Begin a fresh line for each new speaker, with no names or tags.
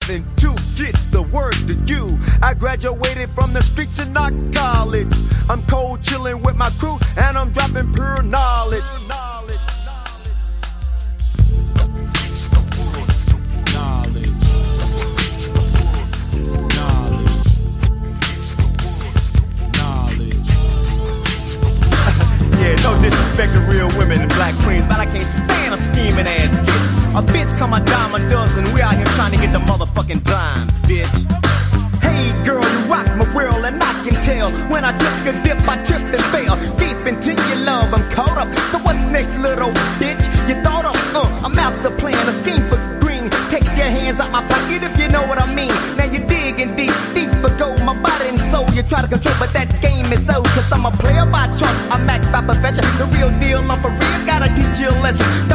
striving to get the word to you. I graduated from the streets and not college. I'm cold chilling with my crew and I'm dropping pure knowledge. Yeah, no disrespect to real women and black queens, but I can't stand a scheming ass bitch. A bitch come a dime a dozen, we out here trying to get the motherfucking dimes, bitch. Hey girl, you rock my world and I can tell. When I took a dip, I tripped and fell deep into your love, I'm caught up. So what's next, little bitch? You thought of a master plan, a scheme for green. Take your hands out my pocket if you know what I mean. Now you're digging deep, deep for gold. My body and soul you try to control, but that game is so. Cause I'm a player by choice, I'm act by profession. The real deal, I'm for real, gotta teach you a lesson.